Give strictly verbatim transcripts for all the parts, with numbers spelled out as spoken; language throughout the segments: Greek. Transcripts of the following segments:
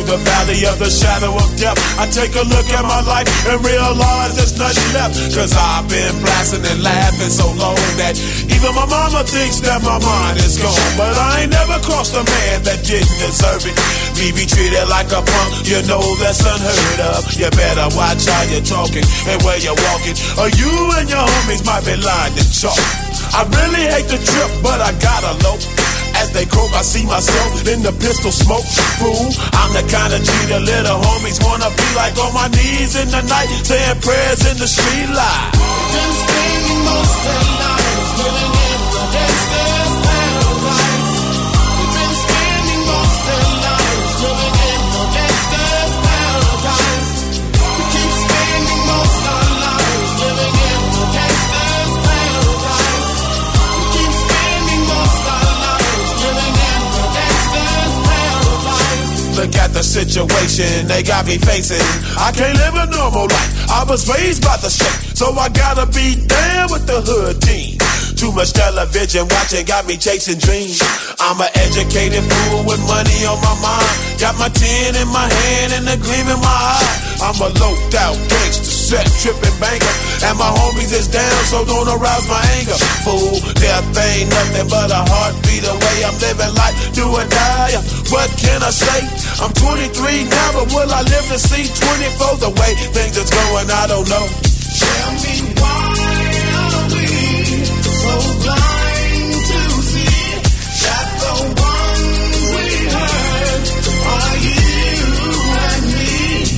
the valley of the shadow of death, I take a look at my life and realize there's nothing left. Cause I've been blasting and laughing so long that even my mama thinks that my mind is gone. But I ain't never crossed a man that didn't deserve it. Me be treated like a punk, you know that's unheard of. You better watch how you're talking and where you're walking, or you and your homies might be lying to chalk. I really hate the trip, but I gotta low. As they croak, I see myself in the pistol smoke. Fool, I'm the kind of G the little homies wanna be like, on my knees in the night, saying prayers in the street light. Been spending most of their lives living in the gangster's paradise. We've been spending most of their lives living in the gangster's paradise. We keep spending most of our lives living in the gangster's paradise. We keep spending most of our lives living in the gangster's paradise. Look at the situation they got me facing. I can't live a normal life. I was raised by the shit, so I gotta be down with the hood team. Too much television watching got me chasing dreams. I'm an educated fool with money on my mind. Got my tin in my hand and a gleam in my eye. I'm a loped out gangster, set tripping banker, and my homies is down, so don't arouse my anger. Fool, death ain't nothing but a heartbeat away. I'm living life, do or die. What can I say? I'm twenty-three now, but will I live to see twenty-four? The way things is going, I don't know. Tell me why are we so blind to see that the ones we hurt are you and me?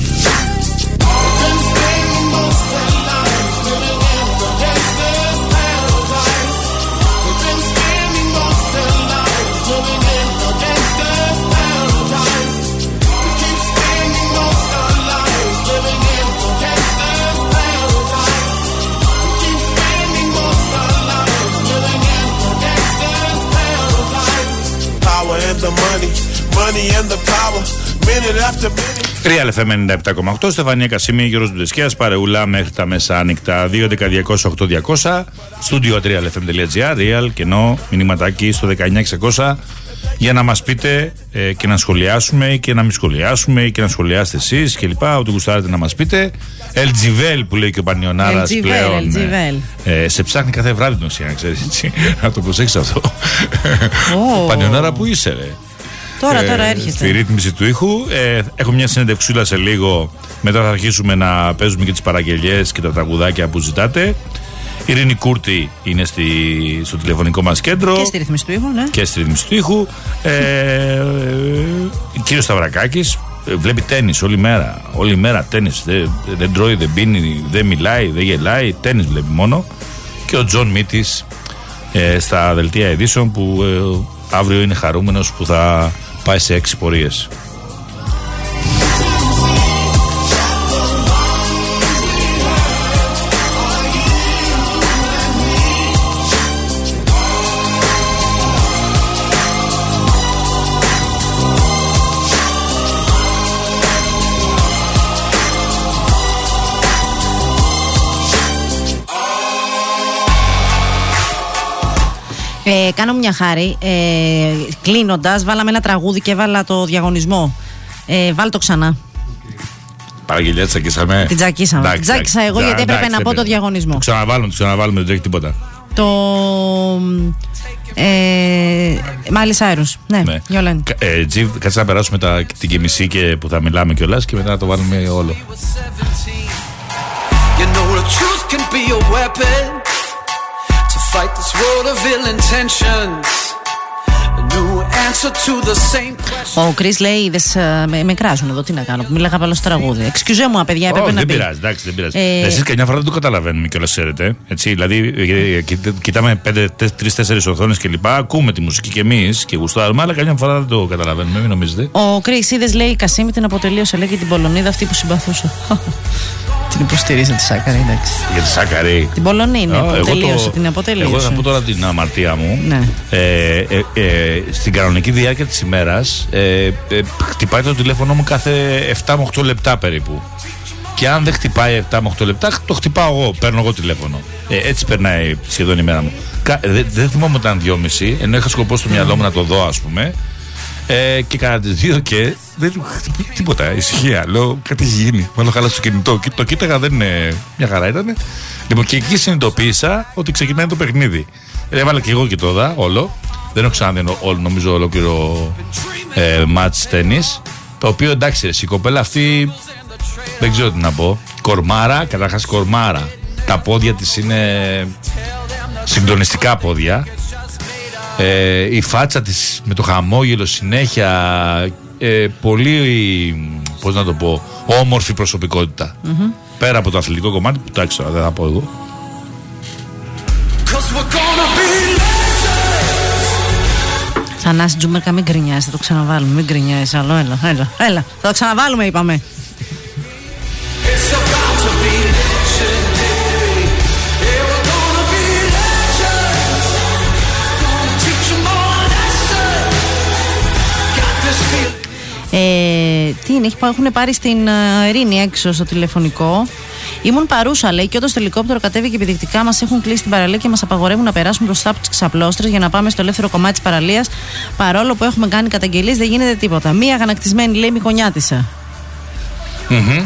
We've been spending most of our lives living in the gangster's paradise. We've been spending most of our lives living in the gangster's paradise. We keep spending most of our lives living in the gangster's paradise. We keep spending most of our lives living in the gangster's paradise. Power and the money, money and the power, minute after minute. Real εφ εμ ενενήντα επτά κόμμα οκτώ, Στεφανία Κασίμη, Γιώργος Ντουδεσκιάς, παρεούλα μέχρι τα μεσάνυχτα. Δύο έντεκα διακόσια οκτώ διακόσια, στούντιο real εφ εμ τελεία τζι άρ, real, κενό, μηνυματάκι στο δεκαεννιά εξακόσια, για να μας πείτε ε, και να σχολιάσουμε και να μην σχολιάσουμε και να σχολιάσετε εσείς και λοιπά, ό,τι γουστάρετε να μας πείτε. Ελτζιβέλ που λέει και ο Πανιωνάρας πλέον. Ε, ε, σε ψάχνει κάθε βράδυ τον Σιάννα, ξέρεις, έτσι. Να το προσέξεις αυτό. Oh. Πανιωνάρα, που είσαι, ρε? Τώρα, ε, τώρα έρχεται. Στη ρύθμιση του ήχου. Ε, έχω μια συνεντευξούλα σε λίγο. Μετά θα αρχίσουμε να παίζουμε και τις παραγγελιές και τα τραγουδάκια που ζητάτε. Η Ειρήνη Κούρτη είναι στη, στο τηλεφωνικό μας κέντρο. Και στη ρύθμιση του ήχου, ναι. Και στη ρύθμιση του ήχου. Ε, ε, κύριος Σταυρακάκης βλέπει τένις όλη μέρα. Όλη μέρα τένις. Δεν, δεν τρώει, δεν πίνει, δεν μιλάει, δεν γελάει. Τένις βλέπει μόνο. Και ο Τζον Μίτης ε, στα δελτία ειδήσεων που ε, αύριο είναι χαρούμενος που θα πάει σε έξι πορείες. Ε, κάνω μια χάρη. Ε, Κλείνοντας, βάλαμε ένα τραγούδι και έβαλα το διαγωνισμό. Ε, βάλ το ξανά. Παραγγελιά, τσακίσαμε. Την τσακίσαμε. Την τσάκισα εγώ γιατί έπρεπε να πω το διαγωνισμό. Το ξαναβάλουμε, το ξαναβάλουμε, δεν τρέχει τίποτα. Το. Ε, Μάλι Σάιρους. Ναι, ναι. Γιολέν. Ε, Τζιβ, κάτσε να περάσουμε τα, την και μισή και που θα μιλάμε κιόλας και μετά να το βάλουμε όλο. You know the truth can be a weapon to fight this world of ill intentions. A new answer to the same question. Ο Chris λέει, είδες, με, με κράζουν εδώ, τι να κάνω, που μίλαγα πάνω στο τραγούδι. Excuse μου, παιδιά, έπρεπε oh, να δεν πει. Πειράζει, εντάξει, δεν πειράζει. Ε... Εσείς καμιά φορά δεν το καταλαβαίνουμε κιόλας, ξέρετε. Έτσι, δηλαδή, κοιτάμε τρεις-τέσσερις οθόνες κλπ. Ακούμε τη μουσική κι εμείς και γουστάρουμε, αλλά καμιά φορά δεν το καταλαβαίνουμε, μην νομίζετε. Ο Chris, είδες, λέει, η Κασίμη την αποτελείωσε, λέει, και την Πολωνίδα αυτή που συμπαθούσε. Την υποστηρίζει τη Σάκαρη, εντάξει. Για τη Σάκαρη. Την Πολωνή, ναι, αποτελείωσε, την αποτελείωσε. Εγώ θα πω τώρα την αμαρτία μου. Ναι. Ε, ε, ε, στην κανονική διάρκεια της ημέρας ε, ε, χτυπάει το τηλέφωνο μου κάθε επτά με οκτώ λεπτά περίπου. Και αν δεν χτυπάει επτά με οκτώ λεπτά, το χτυπάω εγώ, παίρνω εγώ τηλέφωνο. Ε, έτσι περνάει σχεδόν η μέρα μου. Δεν δε θυμάμαι όταν ήταν δυόμιση, ενώ είχα σκοπό στο μυαλό μου να το δω, ας πούμε. Ε, και κατά τις δύο και δεν, τίποτα, ησυχία. Λέω κάτι έχει γίνει. Μάλλον χάλασε το κινητό. Το κοίταγα, δεν είναι. Μια χαρά ήταν. Λοιπόν, και εκεί συνειδητοποίησα ότι ξεκινάει το παιχνίδι. Έβαλα και εγώ και το δα όλο. Δεν έχω ξαναδεί όλο, νομίζω, ολόκληρο ε, μάτς τένις. Το οποίο εντάξει, η κοπέλα αυτή δεν ξέρω τι να πω. Κορμάρα, καταρχάς κορμάρα. Τα πόδια της είναι συγκλονιστικά πόδια. Ε, η φάτσα της με το χαμόγελο συνέχεια, ε, πολύ, πώς να το πω, όμορφη προσωπικότητα. Mm-hmm. Πέρα από το αθλητικό κομμάτι που εντάξει τώρα δεν θα πω εγώ. Θανάση Τζούμερκα, μην γκρινιάζει, θα το ξαναβάλουμε, μην γκρινιάζει άλλο, έλα, έλα, έλα, θα το ξαναβάλουμε είπαμε. Ε, τι είναι, έχουν πάρει στην Ειρήνη έξω στο τηλεφωνικό. Ήμουν παρούσα, λέει, και όταν το ελικόπτερο κατέβηκε επιδεικτικά, μας έχουν κλείσει την παραλία και μας απαγορεύουν να περάσουμε μπροστά από τις ξαπλώστρες για να πάμε στο ελεύθερο κομμάτι της παραλίας. Παρόλο που έχουμε κάνει καταγγελίες, δεν γίνεται τίποτα. Μία αγανακτισμένη, λέει, μυκονιάτισσα. Mm-hmm.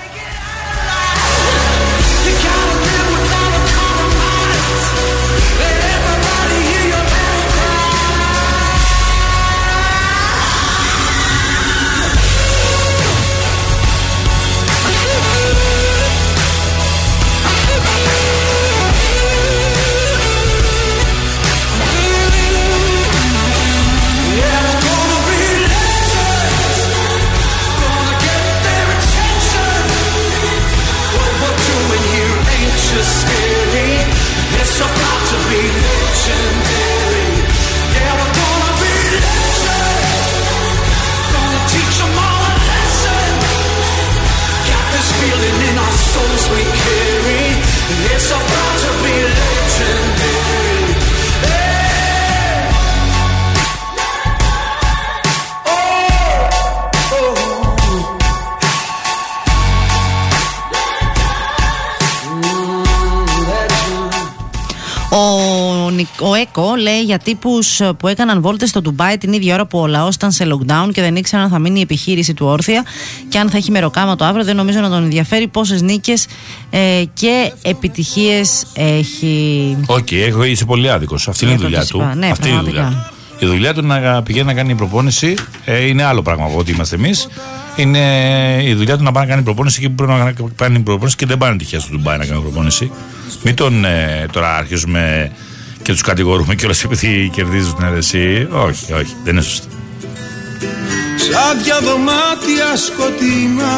Ο ΕΚΟ λέει για τύπους που έκαναν βόλτες στο Ντουμπάι την ίδια ώρα που ο λαός ήταν σε lockdown και δεν ήξεραν αν θα μείνει η επιχείρηση του όρθια και αν θα έχει μεροκάμα το αύριο. Δεν νομίζω να τον ενδιαφέρει πόσες νίκες ε, και επιτυχίες έχει. Οκ, okay, είσαι πολύ άδικος. Αυτή είναι η δουλειά του. Ναι, αυτή είναι η δουλειά του. Η δουλειά του να πηγαίνει να κάνει προπόνηση ε, είναι άλλο πράγμα από ό,τι είμαστε εμείς. Είναι η δουλειά του να πάει να κάνει προπόνηση και που πρέπει να κάνει προπόνηση και δεν πάνε τυχαία στο Ντουμπάι να κάνει προπόνηση. Μην τον ε, τώρα αρχίζουμε και τους κατηγορούμε κιόλας επειδή κερδίζουν την αιρεσία. Όχι, όχι, δεν είναι σωστό. Σαν δυο δωμάτια σκοτεινά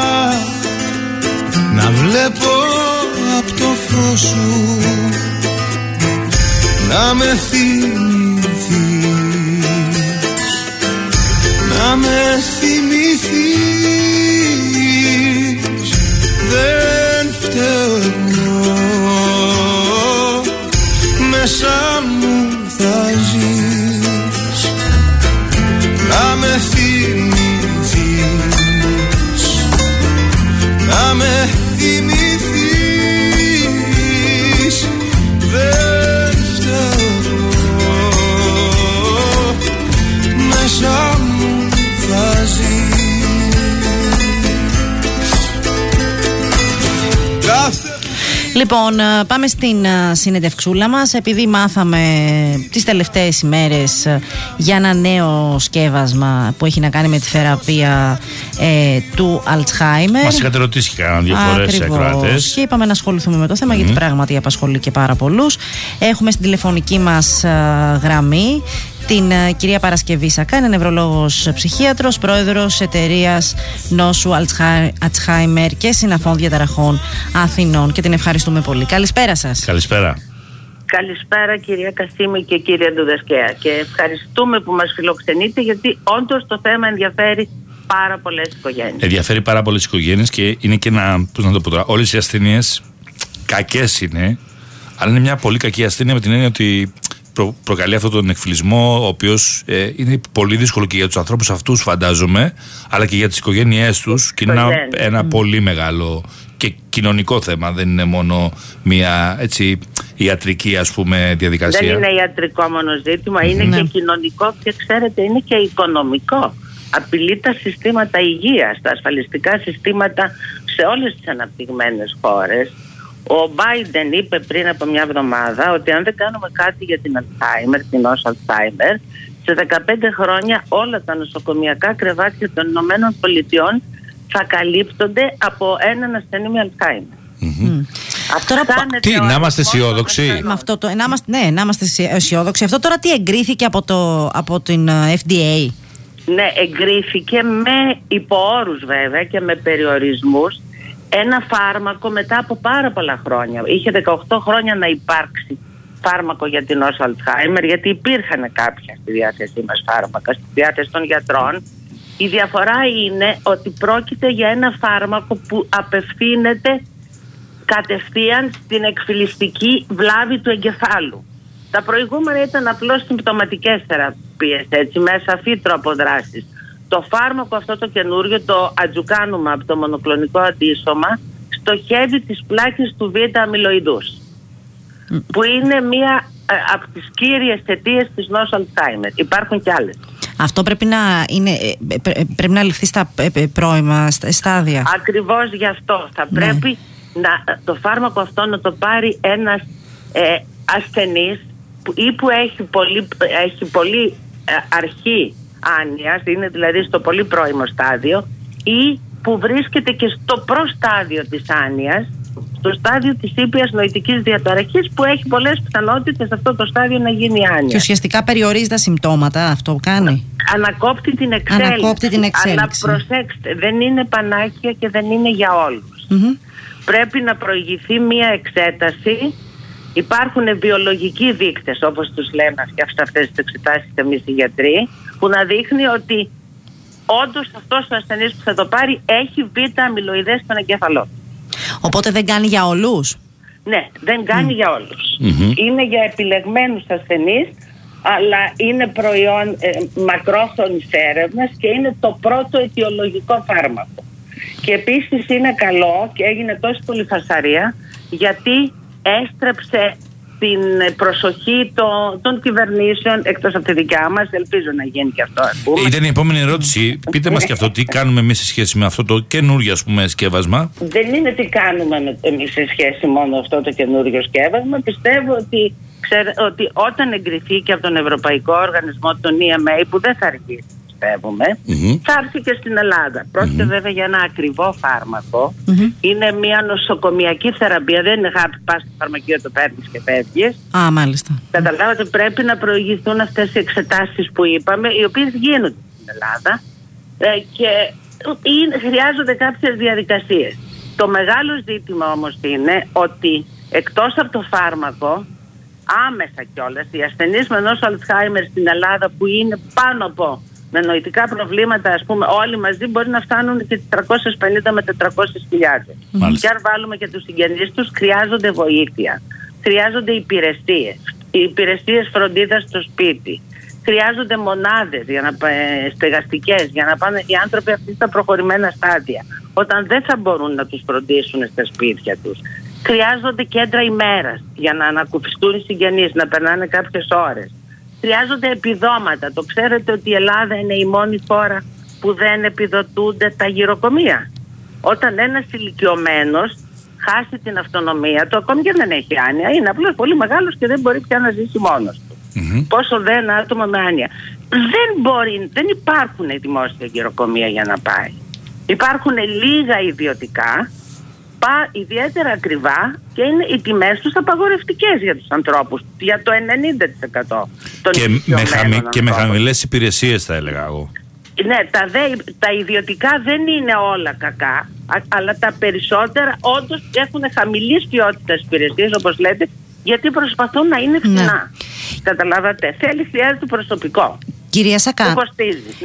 να βλέπω απ' το φως σου να με θυμηθείς, να με θυμηθείς. Δεν φταίω εγώ, μέσα μου θα ζεις, να με θυμηθείς, να με θυμηθείς. Δεν φταίω, μέσα μου θα ζεις. Λοιπόν, πάμε στην συνεντευξούλα μας. Επειδή μάθαμε τις τελευταίες ημέρες για ένα νέο σκεύασμα που έχει να κάνει με τη θεραπεία ε, του Αλτσχάιμερ. Μας είχατε ρωτήσει και κανέναν δύο φορές οι ακροατές. Και είπαμε να ασχοληθούμε με το θέμα, mm-hmm. γιατί πράγματι απασχολεί και πάρα πολλούς. Έχουμε στην τηλεφωνική μας α, γραμμή την uh, κυρία Παρασκευή Σακά, είναι νευρολόγος ψυχίατρος, πρόεδρος εταιρείας νόσου Αλτσχάιμερ και συναφών διαταραχών Αθηνών, και την ευχαριστούμε πολύ. Καλησπέρα σας. Καλησπέρα. Καλησπέρα κυρία Κασίμη και κύριε Ντουδασκέα, και ευχαριστούμε που μας φιλοξενείτε, γιατί όντως το θέμα ενδιαφέρει πάρα πολλές οικογένειες. Ενδιαφέρει πάρα πολλές οικογένειες και είναι και ένα, πώς να το πω τώρα, όλες οι ασθένειες κακές είναι, αλλά είναι μια πολύ κακή ασθένεια με την έννοια ότι προ, προκαλεί αυτόν τον εκφυλισμό, ο οποίος ε, είναι πολύ δύσκολο και για τους ανθρώπους αυτούς, φαντάζομαι, αλλά και για τις οικογένειές τους, και είναι ένα, ένα mm. πολύ μεγάλο και κοινωνικό θέμα. Δεν είναι μόνο μια έτσι ιατρική, ας πούμε, διαδικασία. Δεν είναι ιατρικό μόνο ζήτημα, mm-hmm. είναι ναι. και κοινωνικό και ξέρετε είναι και οικονομικό. Απειλεί τα συστήματα υγείας, τα ασφαλιστικά συστήματα σε όλες τις αναπτυγμένες χώρες. Ο Μπάιντεν είπε πριν από μια εβδομάδα ότι αν δεν κάνουμε κάτι για την Alzheimer, την νόσο Alzheimer, σε δεκαπέντε χρόνια όλα τα νοσοκομιακά κρεβάτια των Ηνωμένων Πολιτειών θα καλύπτονται από έναν ασθενή με Alzheimer. Mm-hmm. Τώρα, τι, να είμαστε αισιόδοξοι. Με αυτό το, να είμαστε, ναι, να είμαστε αισιόδοξοι. Αυτό τώρα τι εγκρίθηκε από, το, από την εφ ντι έι? Ναι, εγκρίθηκε με υποόρους βέβαια και με περιορισμούς. Ένα φάρμακο μετά από πάρα πολλά χρόνια. Είχε δεκαοκτώ χρόνια να υπάρξει φάρμακο για την νόσο Alzheimer, γιατί υπήρχαν κάποια στη διάθεσή μας φάρμακα, στη διάθεση των γιατρών. Η διαφορά είναι ότι πρόκειται για ένα φάρμακο που απευθύνεται κατευθείαν στην εκφυλιστική βλάβη του εγκεφάλου. Τα προηγούμενα ήταν απλώς συμπτωματικές θεραπείες, έτσι, με ασαφή τρόπο δράσης. Το φάρμακο αυτό το καινούριο, το ατζουκάνουμα από το μονοκλονικό αντίσωμα, στοχεύει τις πλάκες του β-αμυλοειδούς, mm. που είναι μία ε, από τις κύριες αιτίες της νόσου Alzheimer. Υπάρχουν και άλλες. Αυτό πρέπει να, είναι, πρέπει να ληφθεί στα πρώιμα στάδια. Ακριβώς γι' αυτό θα ναι. πρέπει να, το φάρμακο αυτό να το πάρει ένας ε, ασθενής που, ή που έχει πολύ, έχει πολύ ε, αρχή άνοιας, είναι δηλαδή στο πολύ πρώιμο στάδιο, ή που βρίσκεται και στο προστάδιο της άνοιας, στο στάδιο της ήπιας νοητικής διαταραχής, που έχει πολλές πιθανότητες σε αυτό το στάδιο να γίνει άνοια. Και ουσιαστικά περιορίζει τα συμπτώματα, αυτό κάνει. Ανακόπτει την εξέλιξη. Ανακόπτει την εξέλιξη. Αλλά προσέξτε, δεν είναι πανάκια και δεν είναι για όλους. Mm-hmm. Πρέπει να προηγηθεί μία εξέταση. Υπάρχουν βιολογικοί δείκτες, όπως τους λέμε και σε αυτές τις εξετάσεις εμείς οι γιατροί, που να δείχνει ότι όντως αυτός ο ασθενής που θα το πάρει έχει β-αμυλοειδές στον εγκέφαλό. Οπότε δεν κάνει για όλους? Ναι, δεν κάνει mm. για όλους. Mm-hmm. Είναι για επιλεγμένους ασθενείς, αλλά είναι προϊόν ε, μακρόχρονης έρευνας και είναι το πρώτο αιτιολογικό φάρμακο. Και επίσης είναι καλό και έγινε τόση πολύ φασαρία, γιατί έστρεψε την προσοχή των, των κυβερνήσεων, εκτός από τη δικιά μας. Ελπίζω να γίνει και αυτό. Πούμε. Ήταν η επόμενη ερώτηση. Πείτε μας και αυτό, τι κάνουμε εμείς σε σχέση με αυτό το καινούριο, ας πούμε, σκεύασμα? Δεν είναι τι κάνουμε εμείς σε σχέση μόνο αυτό το καινούριο σκεύασμα. Πιστεύω ότι, ξέρε, ότι όταν εγκριθεί και από τον Ευρωπαϊκό Οργανισμό, τον ι εμ έι, που δεν θα αργήσει, mm-hmm. θα έρθει και στην Ελλάδα. Πρόκειται mm-hmm. βέβαια για ένα ακριβό φάρμακο. Mm-hmm. Είναι μια νοσοκομιακή θεραπεία. Δεν είναι χάπι, πας στο φαρμακείο, το παίρνεις και φεύγεις. Α, μάλιστα. Καταλάβατε, πρέπει να προηγηθούν αυτές οι εξετάσεις που είπαμε, οι οποίες γίνονται στην Ελλάδα ε, και είναι, χρειάζονται κάποιες διαδικασίες. Το μεγάλο ζήτημα όμως είναι ότι εκτός από το φάρμακο, άμεσα κιόλας, οι ασθενείς με νόσο Alzheimer στην Ελλάδα, που είναι πάνω από, με νοητικά προβλήματα, ας πούμε, όλοι μαζί μπορεί να φτάνουν και τις τριακόσιες πενήντα με τετρακόσιες χιλιάδες. Mm. Και αν βάλουμε και τους συγγενείς τους, χρειάζονται βοήθεια. Χρειάζονται υπηρεσίες. Οι υπηρεσίες φροντίδας στο σπίτι. Χρειάζονται μονάδες για να, ε, στεγαστικές, για να πάνε οι άνθρωποι αυτοί στα προχωρημένα στάδια, όταν δεν θα μπορούν να τους φροντίσουν στα σπίτια τους. Χρειάζονται κέντρα ημέρας για να ανακουφιστούν οι συγγενείς, να περνάνε κάποιες ώρες. Χρειάζονται επιδόματα. Το ξέρετε ότι η Ελλάδα είναι η μόνη χώρα που δεν επιδοτούνται τα γυροκομεία. Όταν ένας ηλικιωμένος χάσει την αυτονομία του, ακόμη και δεν έχει άνοια, είναι απλώς πολύ μεγάλος και δεν μπορεί πια να ζήσει μόνος του. Mm-hmm. Πόσο δε ένα άτομο με άνοια. Δεν, μπορεί, δεν υπάρχουν δημόσια γυροκομεία για να πάει. Υπάρχουν λίγα ιδιωτικά, πα, ιδιαίτερα ακριβά, και είναι οι τιμές τους απαγορευτικές για τους ανθρώπους, για το ενενήντα τοις εκατό των και, με χαμη, και με χαμηλές υπηρεσίες, θα έλεγα εγώ. Ναι, τα, δε, τα ιδιωτικά δεν είναι όλα κακά, α, αλλά τα περισσότερα όντως έχουν χαμηλής ποιότητας υπηρεσίες, όπως λέτε, γιατί προσπαθούν να είναι φθηνά. Ναι. Καταλάβατε, θέλει, χρειάζεται προσωπικό. Κυρία Σακά, ναι.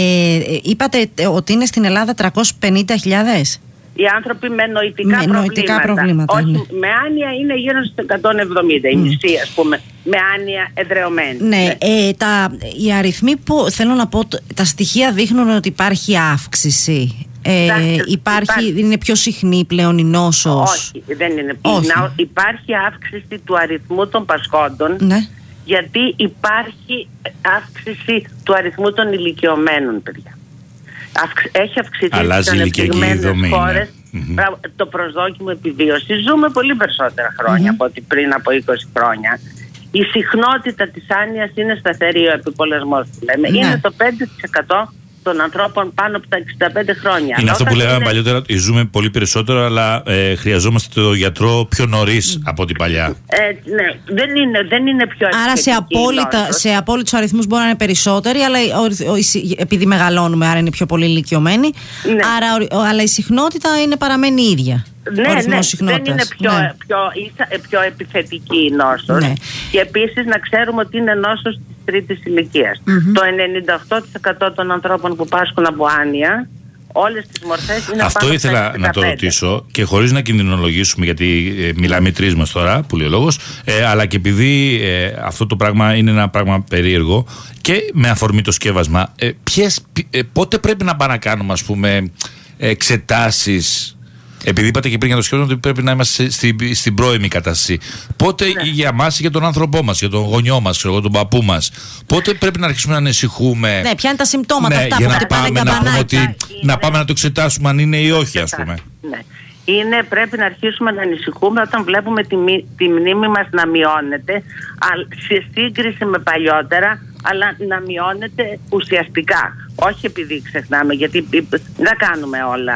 ε, είπατε ότι είναι στην Ελλάδα τριακόσιες πενήντα χιλιάδες. Οι άνθρωποι με νοητικά με προβλήματα. Νοητικά προβλήματα Όχι, ναι. με άνοια είναι γύρω στις εκατόν εβδομήντα, mm. η μισή, ας πούμε, με άνοια εδραιωμένη. Ναι, ναι. Ε, τα, οι αριθμοί που θέλω να πω, τα στοιχεία δείχνουν ότι υπάρχει αύξηση. Ε, υπάρχει, υπάρχει, είναι πιο συχνή πλέον η νόσος? Όχι, δεν είναι. Όχι. Να, υπάρχει αύξηση του αριθμού των πασχόντων, ναι. γιατί υπάρχει αύξηση του αριθμού των ηλικιωμένων, παιδιά. Έχει αυξηθεί στις ανεπτυγμένες χώρες mm-hmm. το προσδόκιμο επιβίωσης. Ζούμε πολύ περισσότερα χρόνια mm-hmm. από ότι πριν από είκοσι χρόνια. Η συχνότητα της άνοιας είναι σταθερή, ο επιπολεσμός που λέμε. Ναι. Είναι το πέντε τοις εκατό των ανθρώπων πάνω από τα εξήντα πέντε χρόνια. Είναι αυτό που λέγαμε είναι... παλιότερα, ζούμε πολύ περισσότερο, αλλά ε, χρειαζόμαστε το γιατρό πιο νωρίς mm. από την παλιά. Ε, ναι, δεν είναι, δεν είναι πιο Άρα σε, απόλυτα, σε απόλυτους αριθμούς μπορεί να είναι περισσότεροι, αλλά ο, ο, ο, επειδή μεγαλώνουμε, άρα είναι πιο πολύ ηλικιωμένοι, ναι. άρα, ο, αλλά η συχνότητα είναι, παραμένει η ίδια. Ναι, ναι, δεν είναι πιο, ναι. πιο, πιο, πιο επιθετική η νόσος. Ναι. Και επίσης να ξέρουμε ότι είναι νόσος της τρίτης ηλικίας. Mm-hmm. Το ενενήντα οκτώ τοις εκατό των ανθρώπων που πάσχουν από άνοια, όλες τις μορφές είναι αυτό πάνω ήθελα εξήντα πέντε. Να το ρωτήσω, και χωρίς να κινδυνολογήσουμε, γιατί ε, μιλάμε οι τρεις μας τώρα, που λέει ο λόγος, ε, αλλά και επειδή ε, αυτό το πράγμα είναι ένα πράγμα περίεργο και με αφορμή το σκεύασμα, ε, ποιες, ε, πότε πρέπει να πάμε να κάνουμε, ας πούμε, εξετάσεις? Επειδή είπατε και πριν για το σχέδιο ότι πρέπει να είμαστε στην, στην πρώιμη κατάσταση. Πότε ναι. για μας ή για τον άνθρωπό μας, για τον γονιό μας, για τον παππού μας, πότε πρέπει να αρχίσουμε να ανησυχούμε? Ναι, ποια είναι τα συμπτώματα ναι, αυτά για που να πάμε να πούμε ότι είναι... να πάμε να το εξετάσουμε αν είναι ή όχι, ας πούμε. Ναι. Είναι, πρέπει να αρχίσουμε να ανησυχούμε όταν βλέπουμε τη, τη μνήμη μας να μειώνεται σε σύγκριση με παλιότερα, αλλά να μειώνεται ουσιαστικά. Όχι επειδή ξεχνάμε, γιατί δεν κάνουμε όλα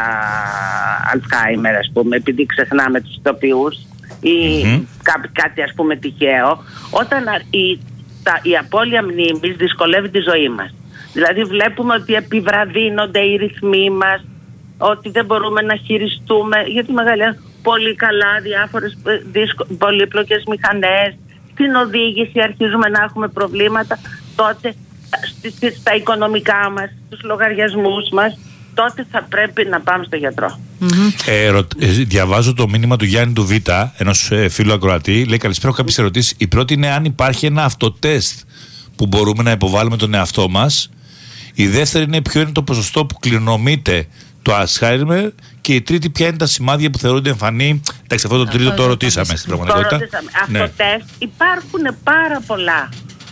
Αλτσχάιμερ, ας πούμε, επειδή ξεχνάμε τους ηθοποιούς ή mm-hmm. κά, κάτι ας πούμε τυχαίο. Όταν η, τα, η απώλεια μνήμης δυσκολεύει τη ζωή μας. Δηλαδή βλέπουμε ότι επιβραδύνονται οι ρυθμοί μας, ότι δεν μπορούμε να χειριστούμε, γιατί μεγάλη πολύ καλά διάφορες δυσκο, πολύπλοκες μηχανές, στην οδήγηση αρχίζουμε να έχουμε προβλήματα, τότε στα οικονομικά μας, στους λογαριασμούς μας, τότε θα πρέπει να πάμε στο γιατρό. Mm-hmm. Ε, ρω, ε, διαβάζω το μήνυμα του Γιάννη του Β, ενός ε, φίλου ακροατή. Λέει: καλησπέρα, έχω κάποιες ερωτήσεις. Η πρώτη είναι αν υπάρχει ένα αυτοτέστ που μπορούμε να υποβάλουμε τον εαυτό μας. Η δεύτερη είναι ποιο είναι το ποσοστό που κληρονομείται το Alzheimer. Και η τρίτη, ποια είναι τα σημάδια που θεωρούνται εμφανή? Εντάξει, αυτό το τρίτο το ρωτήσαμε στην πραγματικότητα. Ναι. Αυτοτέστ, υπάρχουν πάρα πολλά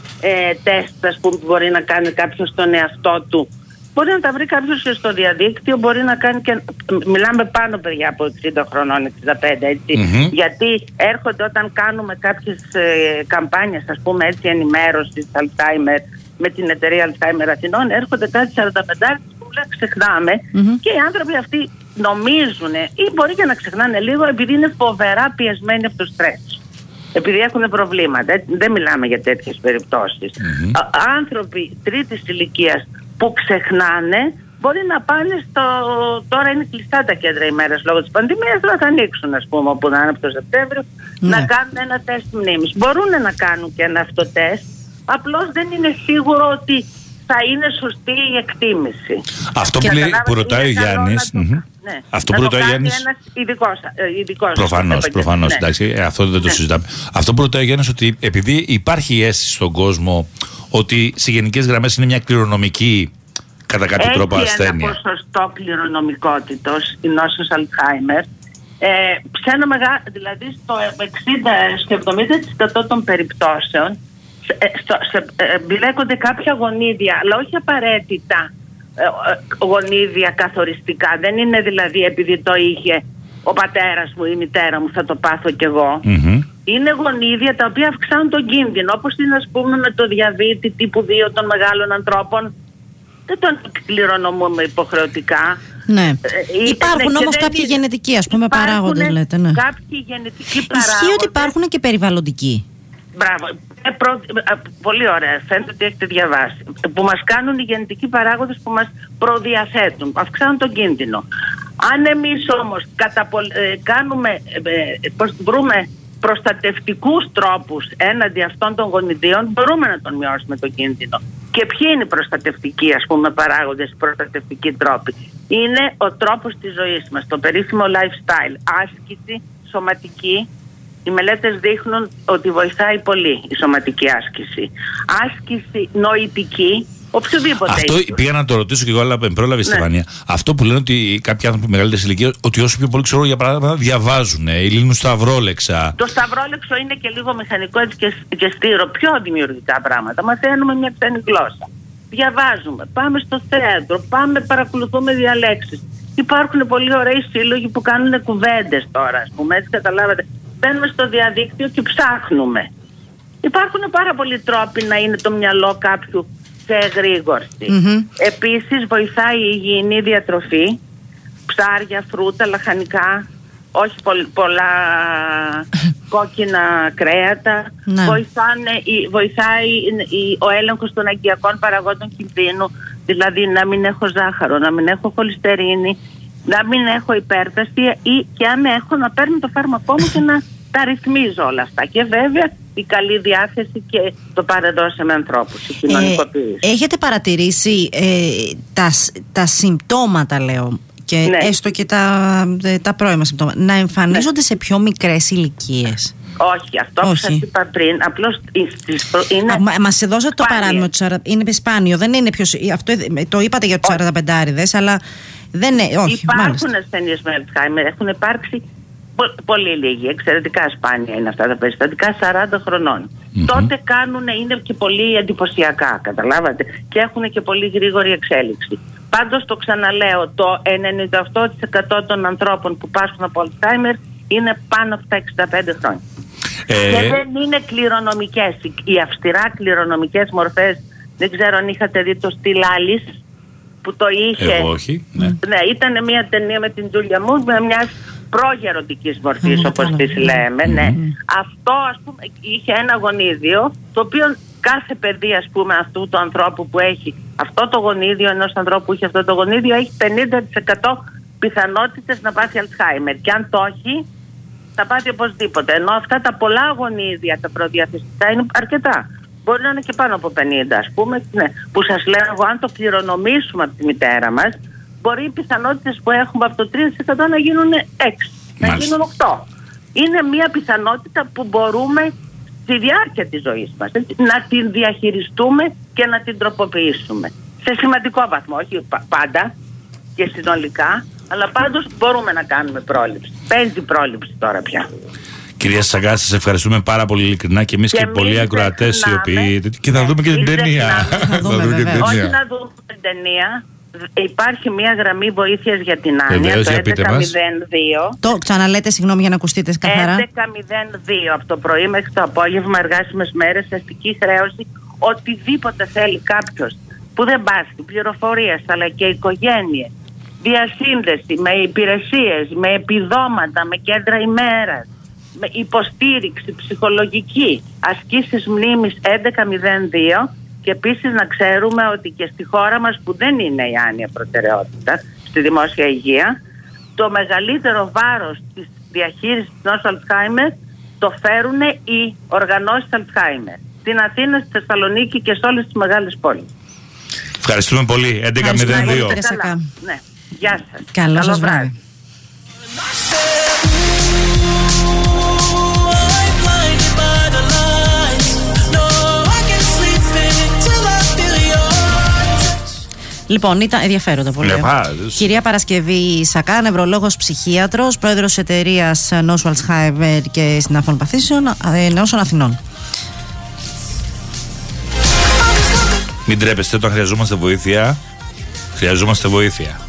ε, τεστ, ας πούμε, που μπορεί να κάνει κάποιος στον εαυτό του. Μπορεί να τα βρει κάποιος και στο διαδίκτυο, μπορεί να κάνει και. Μιλάμε πάνω, παιδιά, από εξήντα χρονών, εξήντα πέντε, έτσι. Mm-hmm. Γιατί έρχονται όταν κάνουμε κάποιες ε, καμπάνιες, ας πούμε, έτσι, ενημέρωσης Alzheimer με την εταιρεία Alzheimer Αθηνών, έρχονται κάτι σαρανταπεντάρες που λέει ξεχνάμε mm-hmm. και οι άνθρωποι αυτοί νομίζουν ή μπορεί και να ξεχνάνε λίγο επειδή είναι φοβερά πιεσμένοι από το στρες. Επειδή έχουν προβλήματα. Δεν μιλάμε για τέτοιες περιπτώσεις. Mm-hmm. Άνθρωποι τρίτης ηλικίας που ξεχνάνε μπορεί να πάνε στο. Τώρα είναι κλειστά τα κέντρα ημέρας λόγω της πανδημίας, αλλά θα ανοίξουν, ας πούμε, όπου να είναι από το Σεπτέμβριο, mm-hmm. να κάνουν ένα τεστ μνήμης. Μπορούν να κάνουν και ένα αυτοτεστ, απλώς δεν είναι σίγουρο ότι θα είναι σωστή η εκτίμηση. Αυτό που, λέει, που ρωτάει ο Γιάννης. Το... Mm-hmm. Ναι. Αυτό που ρωτάει ο Γιάννης. Προφανώς, προφανώς. Ναι. Εντάξει, αυτό δεν το ναι. συζητάμε. Αυτό που ρωτάει ο Γιάννης, ότι επειδή υπάρχει η αίσθηση στον κόσμο ότι σε γενικές γραμμές είναι μια κληρονομική κατά κάποιο έχει τρόπο ασθένεια. Έχει ένα ποσοστό κληρονομικότητος η νόσος Alzheimer. Ε, σε ένα μεγά, δηλαδή στο εξήντα με εβδομήντα τοις εκατό των περιπτώσεων στο, σε, ε, μπλέκονται κάποια γονίδια, αλλά όχι απαραίτητα ε, ε, γονίδια καθοριστικά. Δεν είναι δηλαδή επειδή το είχε ο πατέρας μου ή η μητέρα μου θα το πάθω κι εγώ. Mm-hmm. Είναι γονίδια τα οποία αυξάνουν τον κίνδυνο, όπως είναι, ας πούμε, με το διαβήτη τύπου δύο των μεγάλων ανθρώπων. Δεν τον κληρονομούμε υποχρεωτικά. Ναι. Ε, υπάρχουν όμως κάποιοι είναι... γενετικοί, ας πούμε, παράγοντες, λέτε. Ναι. Κάποιοι γενετικοί παράγοντες. Ισχύει ότι υπάρχουν και περιβαλλοντικοί. Μπράβο. Ε, προ... Πολύ ωραία. Φαίνεται ότι έχετε διαβάσει. Που μας κάνουν οι γενετικοί παράγοντες που μας προδιαθέτουν. Αυξάνουν τον κίνδυνο. Αν εμείς όμως καταπολ... ε, κάνουμε, ε, πώς βρούμε προστατευτικούς τρόπους έναντι αυτών των γονιδίων, μπορούμε να τον μειώσουμε τον κίνδυνο. Και ποιοι είναι οι προστατευτικοί, ας πούμε, παράγοντες, προστατευτικοί τρόποι? Είναι ο τρόπος της ζωής μας, το περίφημο lifestyle, άσκηση, σωματική. Οι μελέτες δείχνουν ότι βοηθάει πολύ η σωματική άσκηση. Άσκηση νοητική, Οποιοδήποτε. Αυτό ίσως. πήγα να το ρωτήσω και εγώ, αλλά με πρόλαβε η Ναι. Στεφανία. Αυτό που λένε ότι κάποιοι άνθρωποι μεγαλύτερη ηλικία, ότι όσο πιο πολύ ξέρω για παράδειγμα διαβάζουν, ή λύνουν σταυρόλεξα. Το σταυρόλεξο είναι και λίγο μηχανικό έτσι και, και στήρο, πιο δημιουργικά πράγματα. Μαθαίνουμε μια ξένη γλώσσα. Διαβάζουμε, πάμε στο θέατρο, πάμε, παρακολουθούμε διαλέξεις. Υπάρχουν πολύ ωραίοι σύλλογοι που κάνουν κουβέντες τώρα, ας πούμε, έτσι καταλάβατε. Μπαίνουμε στο διαδίκτυο και ψάχνουμε. Υπάρχουν πάρα πολλοί τρόποι να είναι το μυαλό κάποιου σε εγρήγορση. Mm-hmm. Επίσης βοηθάει η υγιεινή διατροφή, ψάρια, φρούτα, λαχανικά, όχι πολλ- πολλά κόκκινα κρέατα. Ναι. Βοηθάνε, η- βοηθάει η- ο έλεγχος των αγκιακών παραγόντων κινδύνου, δηλαδή να μην έχω ζάχαρο, να μην έχω χολυστερίνη, να μην έχω υπέρταση ή και αν έχω να παίρνω το φάρμακό μου και να τα ρυθμίζω όλα αυτά. Και βέβαια η καλή διάθεση και το παρεδώσε με ανθρώπους, η κοινωνικοποίηση. Ε, έχετε παρατηρήσει ε, τα, τα συμπτώματα, λέω, και Ναι. έστω και τα, ε, τα πρώιμα συμπτώματα, να εμφανίζονται σε πιο μικρές ηλικίες? Όχι, αυτό που Όχι. σας είπα πριν, απλώς είναι... Α, μα, μας δώσατε το σπάνιες. παράδειγμα του σαράντα, είναι σπάνιο, δεν είναι πιο, αυτό, το είπατε για τους σαρανταπεντάριδες, αλλά δεν είναι, όχι, Υπάρχουν μάλιστα. ασθενείς με Αλτσχάιμερ, έχουν υπάρξει πο- πολύ λίγοι, εξαιρετικά σπάνια είναι αυτά τα περιστατικά, σαράντα χρονών. Μμμ. Τότε κάνουν, είναι και πολύ εντυπωσιακά, καταλάβατε, και έχουν και πολύ γρήγορη εξέλιξη. Πάντως το ξαναλέω, το ενενήντα οκτώ τοις εκατό των ανθρώπων που πάσχουν από Αλτσχάιμερ είναι πάνω από τα εξήντα πέντε χρόνια. Ε, Και δεν είναι κληρονομικές. Οι- Οι αυστηρά κληρονομικές μορφές, δεν ξέρω αν είχατε δει το Still Alice που το είχε. εγώ όχι. Ναι. Ναι, ήταν μια ταινία με την Τζούλια Μουν με μια προγεροντικής μορφής, Mm, όπως κατάλαβα. τις λέμε. Ναι. Αυτό, ας πούμε, είχε ένα γονίδιο, το οποίο κάθε παιδί, ας πούμε, αυτού του ανθρώπου που έχει αυτό το γονίδιο, ενός ανθρώπου που έχει αυτό το γονίδιο, έχει πενήντα τοις εκατό πιθανότητες να πάθει Αλτσχάιμερ. Και αν το έχει, θα πάθει οπωσδήποτε. Ενώ αυτά τα πολλά γονίδια, τα προδιαθεστικά, είναι αρκετά. Μπορεί να είναι και πάνω από πενήντα, ας πούμε, ναι, που σας λέω εγώ, αν το κληρονομήσουμε από τη μητέρα μας, μπορεί οι πιθανότητες που έχουμε από το τρία τοις εκατό να γίνουν έξι, να Μάλιστα. γίνουν οκτώ. Είναι μια πιθανότητα που μπορούμε στη διάρκεια της ζωής μας, έτσι, να την διαχειριστούμε και να την τροποποιήσουμε. Σε σημαντικό βαθμό, όχι πα- πάντα και συνολικά, αλλά πάντως μπορούμε να κάνουμε πρόληψη. Παίζει πρόληψη τώρα πια. Κυρία Σαγκά, σας ευχαριστούμε πάρα πολύ ειλικρινά και εμείς και, Και πολλοί μην ακροατές οι ξεχνάμε. οποίοι. Και θα Ναι, δούμε και την μην ταινία. ξεχνάμε. Θα δούμε, δούμε και την βέβαια. Όχι ταινία. να δούμε την ταινία. Υπάρχει μια γραμμή βοήθειας για την άνοια, Βεβαίως, το για πείτε έντεκα μας. μηδέν δύο. Το ξαναλέτε, συγγνώμη, για να ακουστείτε καθαρά. έντεκα μηδέν δύο από το πρωί μέχρι το απόγευμα, εργάσιμες μέρες, αστική χρέωση, οτιδήποτε θέλει κάποιος που δεν πάσχει, πληροφορίες αλλά και οικογένειες, διασύνδεση με υπηρεσίες, με επιδόματα, με κέντρα ημέρας, με υποστήριξη ψυχολογική, ασκήσεις μνήμης έντεκα μηδέν δύο. Και επίσης να ξέρουμε ότι και στη χώρα μας, που δεν είναι η άνοια προτεραιότητα στη δημόσια υγεία, το μεγαλύτερο βάρος της διαχείρισης του νόσου Αλτσχάιμερ το φέρουν οι οργανώσεις Αλτσχάιμερ. Στην Αθήνα, στη Θεσσαλονίκη και σε όλες τις μεγάλες πόλεις. Ευχαριστούμε πολύ. έντεκα μηδέν Ευχαριστούμε δύο. πολύ. Σακά. Καλά. Ναι. Γεια σας. Καλό σας βράδυ. Blinded by the lights. No, I can't sleep until I feel your touch. Λοιπόν, ήταν ενδιαφέροντα πολύ. Ναι, πάρα, δες. Κυρία Παρασκευή Σακά, νευρολόγος ψυχίατρος, πρόεδρος εταιρείας νόσου Αλτσχάιμερ και συναφών παθήσεων ε, νόσων Αθηνών. Μην τρέπεστε όταν χρειαζόμαστε βοήθεια. Χρειαζόμαστε βοήθεια.